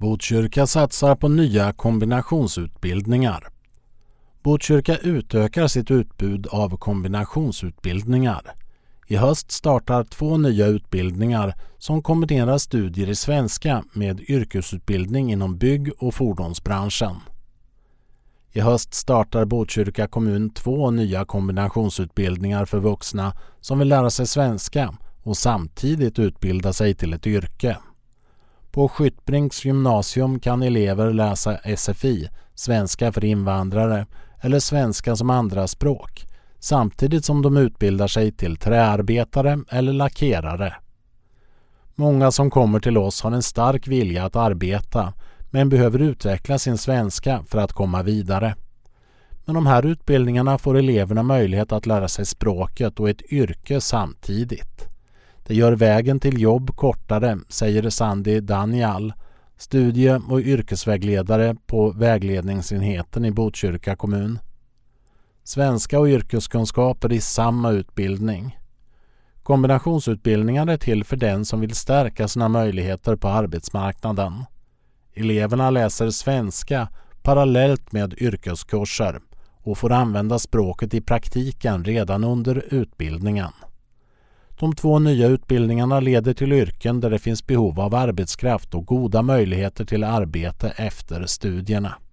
Botkyrka satsar på nya kombinationsutbildningar. Botkyrka utökar sitt utbud av kombinationsutbildningar. I höst startar 2 nya utbildningar som kombinerar studier i svenska med yrkesutbildning inom bygg- och fordonsbranschen. I höst startar Botkyrka kommun 2 nya kombinationsutbildningar för vuxna som vill lära sig svenska och samtidigt utbilda sig till ett yrke. På Skyttbrinks gymnasium kan elever läsa SFI, svenska för invandrare, eller svenska som andraspråk, samtidigt som de utbildar sig till träarbetare eller lackerare. Många som kommer till oss har en stark vilja att arbeta, men behöver utveckla sin svenska för att komma vidare. Men de här utbildningarna får eleverna möjlighet att lära sig språket och ett yrke samtidigt. Det gör vägen till jobb kortare, säger Sandy Daniel, studie- och yrkesvägledare på vägledningsenheten i Botkyrka kommun. Svenska och yrkeskunskaper i samma utbildning. Kombinationsutbildningar är till för den som vill stärka sina möjligheter på arbetsmarknaden. Eleverna läser svenska parallellt med yrkeskurser och får använda språket i praktiken redan under utbildningen. De 2 nya utbildningarna leder till yrken där det finns behov av arbetskraft och goda möjligheter till arbete efter studierna.